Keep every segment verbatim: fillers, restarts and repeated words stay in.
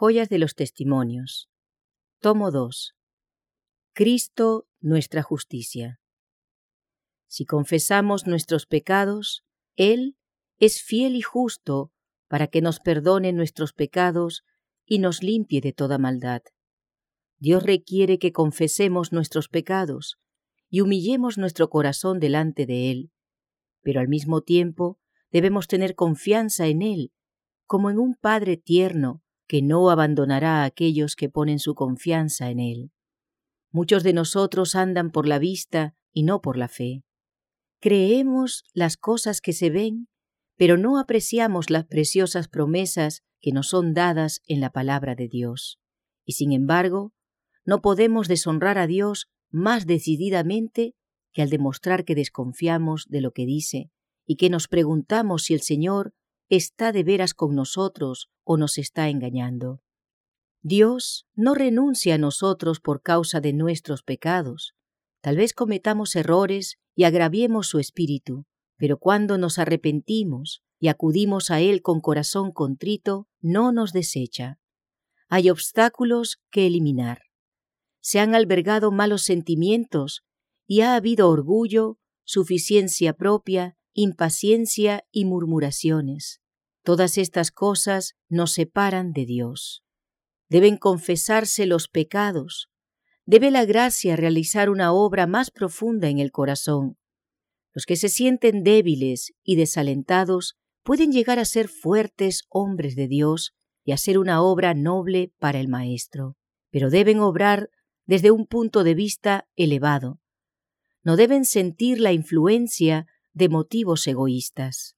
Joyas de los Testimonios. Tomo dos. Cristo, nuestra justicia. Si confesamos nuestros pecados, Él es fiel y justo para que nos perdone nuestros pecados y nos limpie de toda maldad. Dios requiere que confesemos nuestros pecados y humillemos nuestro corazón delante de Él, pero al mismo tiempo debemos tener confianza en Él, como en un Padre tierno que no abandonará a aquellos que ponen su confianza en Él. Muchos de nosotros andan por la vista y no por la fe. Creemos las cosas que se ven, pero no apreciamos las preciosas promesas que nos son dadas en la palabra de Dios. Y sin embargo, no podemos deshonrar a Dios más decididamente que al demostrar que desconfiamos de lo que dice y que nos preguntamos si el Señor está de veras con nosotros o nos está engañando. Dios no renuncia a nosotros por causa de nuestros pecados. Tal vez cometamos errores y agraviemos su espíritu, pero cuando nos arrepentimos y acudimos a Él con corazón contrito, no nos desecha. Hay obstáculos que eliminar. Se han albergado malos sentimientos y ha habido orgullo, suficiencia propia, impaciencia y murmuraciones. Todas estas cosas nos separan de Dios. Deben confesarse los pecados. Debe la gracia realizar una obra más profunda en el corazón. Los que se sienten débiles y desalentados pueden llegar a ser fuertes hombres de Dios y hacer una obra noble para el Maestro, pero deben obrar desde un punto de vista elevado. No deben sentir la influencia de motivos egoístas.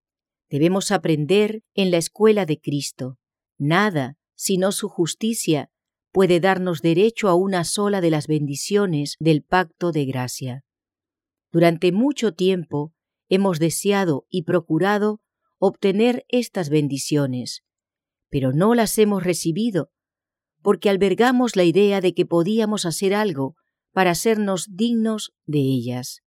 Debemos aprender en la escuela de Cristo. Nada, sino su justicia, puede darnos derecho a una sola de las bendiciones del pacto de gracia. Durante mucho tiempo hemos deseado y procurado obtener estas bendiciones, pero no las hemos recibido porque albergamos la idea de que podíamos hacer algo para hacernos dignos de ellas.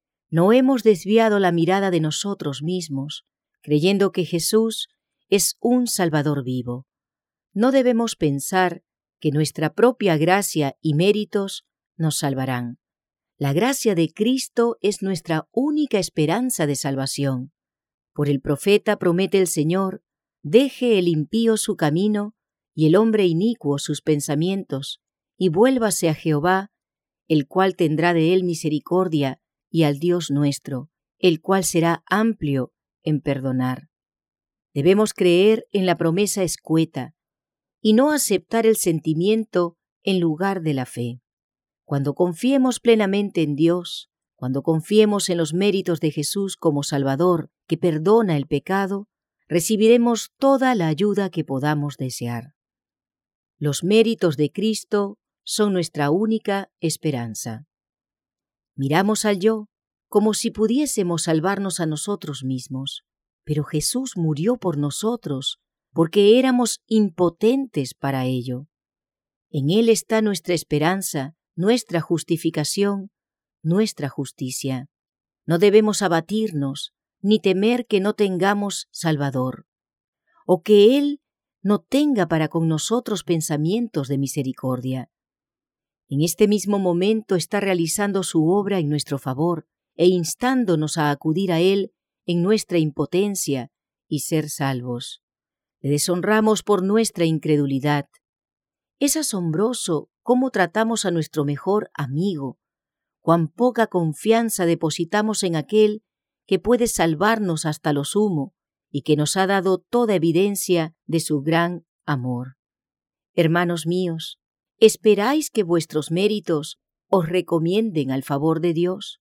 No hemos desviado la mirada de nosotros mismos, creyendo que Jesús es un Salvador vivo. No debemos pensar que nuestra propia gracia y méritos nos salvarán. La gracia de Cristo es nuestra única esperanza de salvación. Por el profeta promete el Señor: deje el impío su camino y el hombre inicuo sus pensamientos, y vuélvase a Jehová, el cual tendrá de él misericordia, y al Dios nuestro, el cual será amplio en perdonar. Debemos creer en la promesa escueta y no aceptar el sentimiento en lugar de la fe. Cuando confiemos plenamente en Dios, cuando confiemos en los méritos de Jesús como Salvador que perdona el pecado, recibiremos toda la ayuda que podamos desear. Los méritos de Cristo son nuestra única esperanza. Miramos al yo como si pudiésemos salvarnos a nosotros mismos, pero Jesús murió por nosotros porque éramos impotentes para ello. En Él está nuestra esperanza, nuestra justificación, nuestra justicia. No debemos abatirnos ni temer que no tengamos Salvador, o que Él no tenga para con nosotros pensamientos de misericordia. En este mismo momento está realizando su obra en nuestro favor e instándonos a acudir a Él en nuestra impotencia y ser salvos. Le deshonramos por nuestra incredulidad. Es asombroso cómo tratamos a nuestro mejor amigo, cuán poca confianza depositamos en aquel que puede salvarnos hasta lo sumo y que nos ha dado toda evidencia de su gran amor. Hermanos míos, ¿esperáis que vuestros méritos os recomienden al favor de Dios?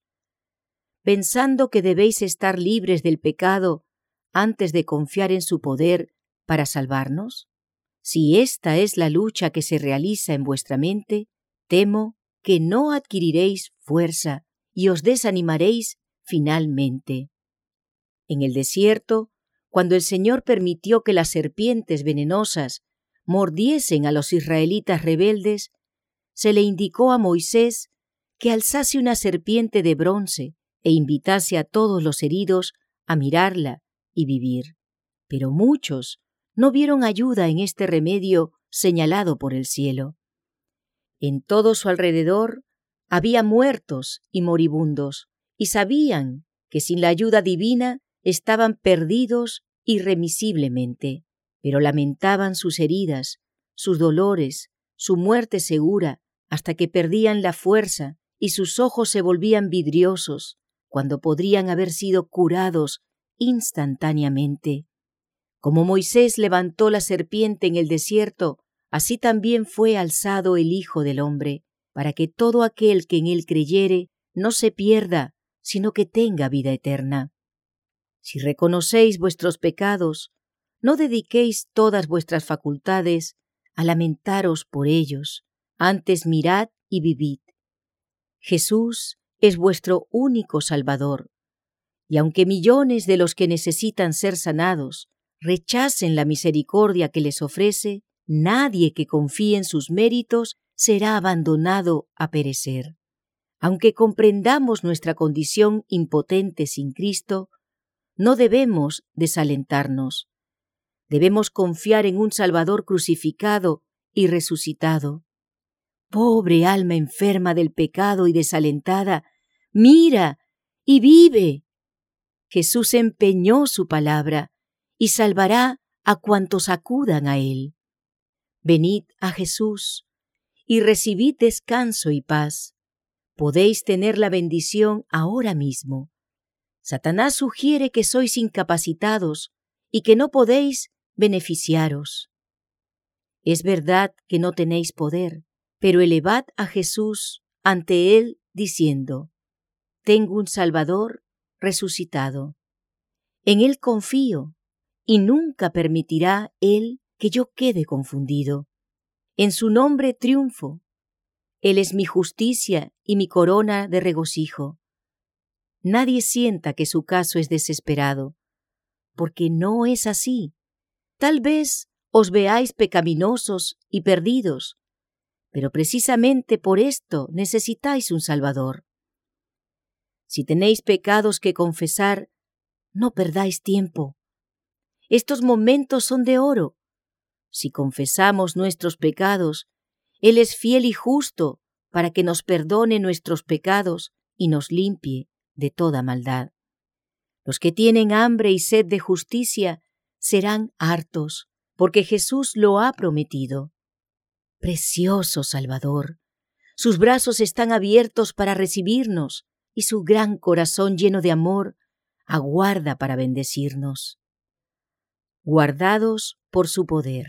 Pensando que debéis estar libres del pecado antes de confiar en su poder para salvarnos. Si esta es la lucha que se realiza en vuestra mente, temo que no adquiriréis fuerza y os desanimaréis finalmente. En el desierto, cuando el Señor permitió que las serpientes venenosas mordiesen a los israelitas rebeldes, se le indicó a Moisés que alzase una serpiente de bronce e invitase a todos los heridos a mirarla y vivir. Pero muchos no vieron ayuda en este remedio señalado por el cielo. En todo su alrededor había muertos y moribundos, y sabían que sin la ayuda divina estaban perdidos irremisiblemente, pero lamentaban sus heridas, sus dolores, su muerte segura, hasta que perdían la fuerza y sus ojos se volvían vidriosos, cuando podrían haber sido curados instantáneamente. Como Moisés levantó la serpiente en el desierto, así también fue alzado el Hijo del Hombre, para que todo aquel que en él creyere no se pierda, sino que tenga vida eterna. Si reconocéis vuestros pecados, no dediquéis todas vuestras facultades a lamentaros por ellos, antes mirad y vivid. Jesús es vuestro único Salvador, y aunque millones de los que necesitan ser sanados rechacen la misericordia que les ofrece, nadie que confíe en sus méritos será abandonado a perecer. Aunque comprendamos nuestra condición impotente sin Cristo, no debemos desalentarnos. Debemos confiar en un Salvador crucificado y resucitado. Pobre alma enferma del pecado y desalentada, mira y vive. Jesús empeñó su palabra y salvará a cuantos acudan a él. Venid a Jesús y recibid descanso y paz. Podéis tener la bendición ahora mismo. Satanás sugiere que sois incapacitados y que no podéis beneficiaros. Es verdad que no tenéis poder, pero elevad a Jesús ante él diciendo: tengo un Salvador resucitado. En él confío y nunca permitirá él que yo quede confundido. En su nombre triunfo. Él es mi justicia y mi corona de regocijo. Nadie sienta que su caso es desesperado, porque no es así. Tal vez os veáis pecaminosos y perdidos, pero precisamente por esto necesitáis un Salvador. Si tenéis pecados que confesar, no perdáis tiempo. Estos momentos son de oro. Si confesamos nuestros pecados, Él es fiel y justo para que nos perdone nuestros pecados y nos limpie de toda maldad. Los que tienen hambre y sed de justicia serán hartos, porque Jesús lo ha prometido. Precioso Salvador, sus brazos están abiertos para recibirnos y su gran corazón lleno de amor aguarda para bendecirnos. Guardados por su poder.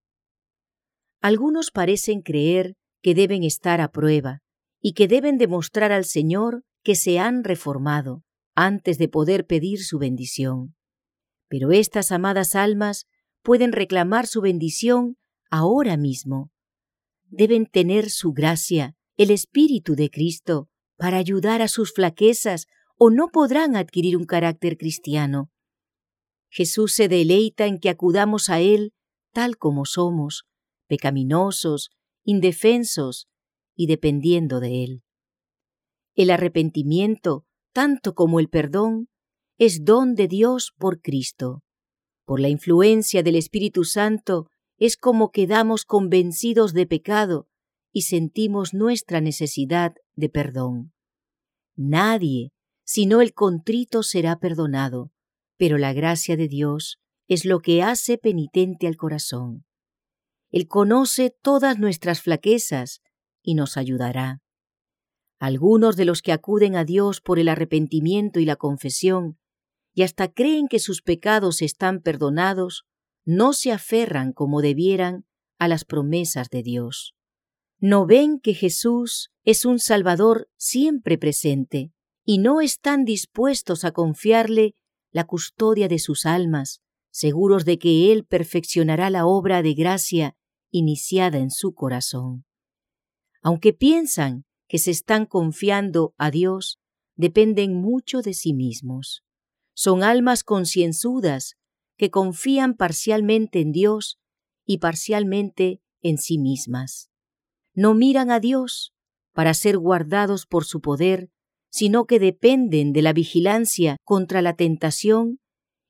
Algunos parecen creer que deben estar a prueba y que deben demostrar al Señor que se han reformado antes de poder pedir su bendición. Pero estas amadas almas pueden reclamar su bendición ahora mismo. Deben tener su gracia, el Espíritu de Cristo, para ayudar a sus flaquezas, o no podrán adquirir un carácter cristiano. Jesús se deleita en que acudamos a Él tal como somos, pecaminosos, indefensos y dependiendo de Él. El arrepentimiento, tanto como el perdón, es don de Dios por Cristo. Por la influencia del Espíritu Santo es como quedamos convencidos de pecado y sentimos nuestra necesidad de perdón. Nadie, sino el contrito, será perdonado, pero la gracia de Dios es lo que hace penitente al corazón. Él conoce todas nuestras flaquezas y nos ayudará. Algunos de los que acuden a Dios por el arrepentimiento y la confesión, y hasta creen que sus pecados están perdonados, no se aferran como debieran a las promesas de Dios. No ven que Jesús es un Salvador siempre presente y no están dispuestos a confiarle la custodia de sus almas, seguros de que Él perfeccionará la obra de gracia iniciada en su corazón. Aunque piensan que se están confiando a Dios, dependen mucho de sí mismos. Son almas concienzudas que confían parcialmente en Dios y parcialmente en sí mismas. No miran a Dios para ser guardados por su poder, sino que dependen de la vigilancia contra la tentación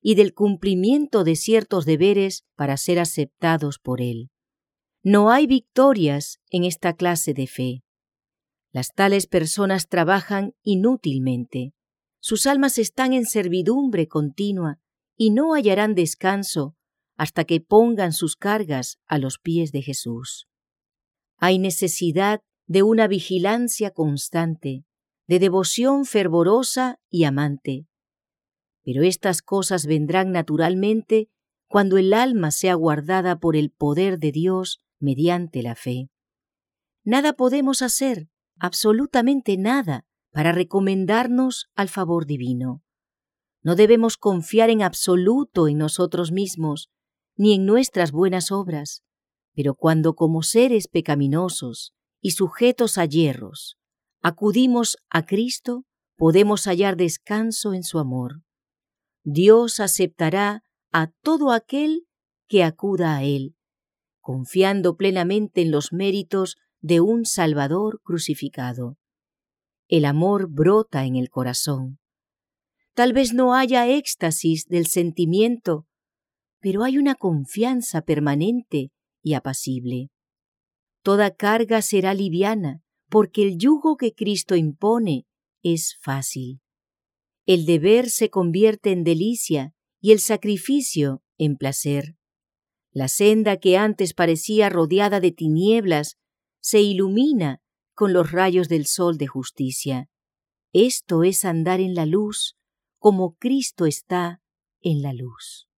y del cumplimiento de ciertos deberes para ser aceptados por Él. No hay victorias en esta clase de fe. Las tales personas trabajan inútilmente. Sus almas están en servidumbre continua y no hallarán descanso hasta que pongan sus cargas a los pies de Jesús. Hay necesidad de una vigilancia constante, de devoción fervorosa y amante. Pero estas cosas vendrán naturalmente cuando el alma sea guardada por el poder de Dios mediante la fe. Nada podemos hacer, absolutamente nada, para recomendarnos al favor divino. No debemos confiar en absoluto en nosotros mismos, ni en nuestras buenas obras, pero cuando como seres pecaminosos y sujetos a yerros, acudimos a Cristo, podemos hallar descanso en su amor. Dios aceptará a todo aquel que acuda a Él, confiando plenamente en los méritos de un Salvador crucificado. El amor brota en el corazón. Tal vez no haya éxtasis del sentimiento, pero hay una confianza permanente y apacible. Toda carga será liviana, porque el yugo que Cristo impone es fácil. El deber se convierte en delicia y el sacrificio en placer. La senda que antes parecía rodeada de tinieblas se ilumina con los rayos del sol de justicia. Esto es andar en la luz, como Cristo está en la luz.